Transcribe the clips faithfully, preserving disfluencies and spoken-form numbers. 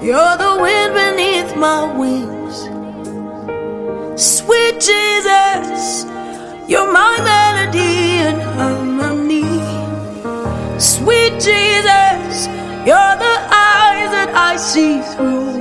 You're the wind beneath my wings. Sweet Jesus, you're my melody and harmony. Sweet Jesus, you're the eyes that I see through.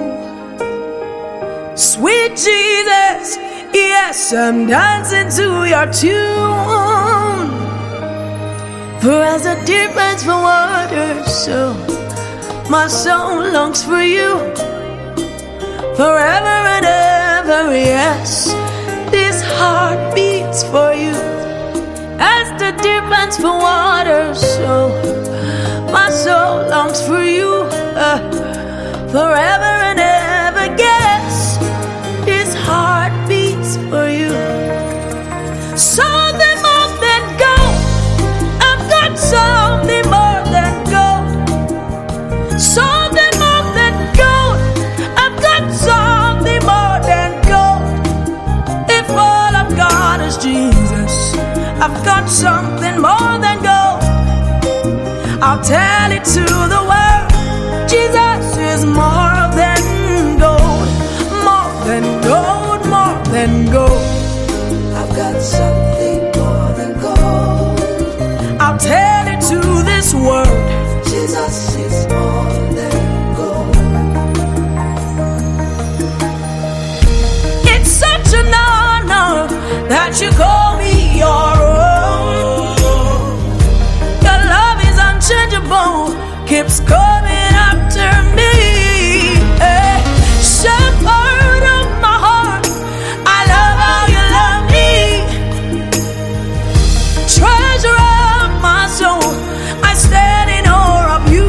Sweet Jesus, yes, I'm dancing to your tune. For as the deer pants for water, so my soul longs for you. Forever and ever, yes, this heart beats for you. As the deer pants for water, so my soul longs for you. uh, Forever and ever, yes, this heart beats for you. Something more than gold, I've got something more than gold. Something more than gold, I've got something more than gold. If all I've got is Jesus, I've got something more than gold. I'll tell it to the world, Jesus is more than gold. More than gold, more than gold. I've got something more than gold. I'll tell it to this world, Jesus is more than gold. It's such an honor that you call me your own. Your love is unchangeable, keeps coming after me. Hey, shepherd of my heart, I love how you love me. Treasure of my soul, I stand in awe of you.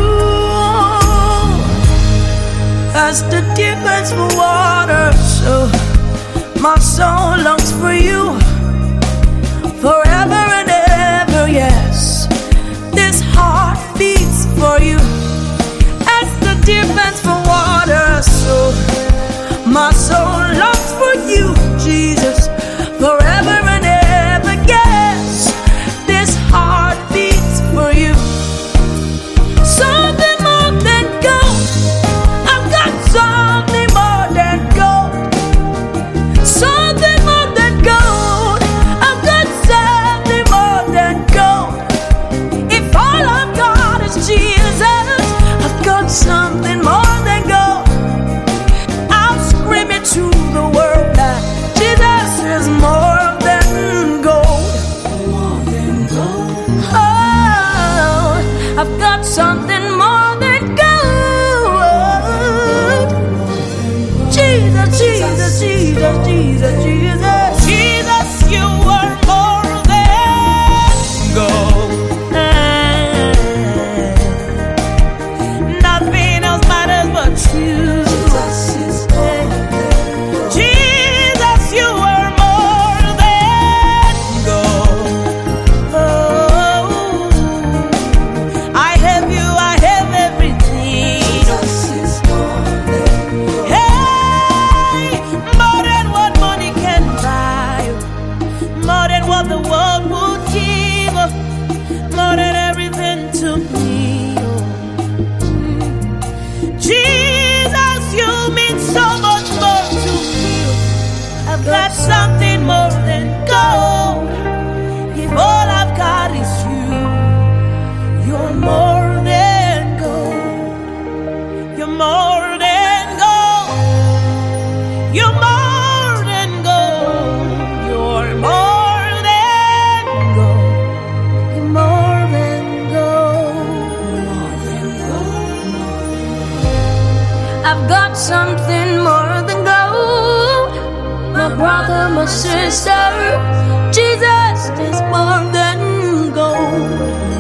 As the deep pants for water, so my soul longs for you. Forever and ever, yes, this heart beats for you. As the deep pants for water, so my soul longs for you, Jesus. Forever and ever, yes, this heart beats for you. Something more than gold, I've got something more than gold. Something more than gold, I've got something more than gold. If all I've got is Jesus, I've got something more than gold. I'll scream it to the world that Jesus is more than gold. More than gold. Oh, I've got something more than gold. Jesus, Jesus, Jesus, Jesus, Jesus. Jesus, you are more than gold. Nothing else matters but you. Jesus is more than gold. Jesus, you are more than gold. Oh, I have you, I have everything. Jesus is more than gold. Hey, more than what money can buy, more than what the world would give, more than everything to me. Jesus, you mean so much more to me. I've got something more than gold. If all I've got is you, you're more than gold. You're more than gold. You're more than gold. You're more than gold. You're more than gold. More than gold. I've got something more than gold. My brother, my sister, Jesus is more than gold.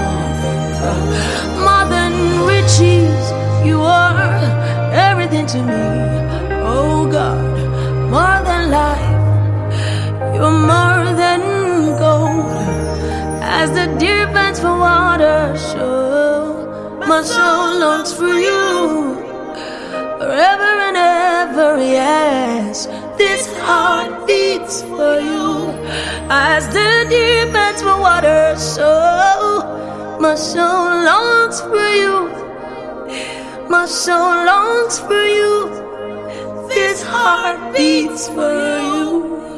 More than riches, you are everything to me. Oh God, more than life, you're more than gold. As the deer pants for water, so my soul longs for you. Forever and ever, yes, this heart beats for you. As the deer pants for water, so my soul longs for you. My soul longs for you. This heart beats for you.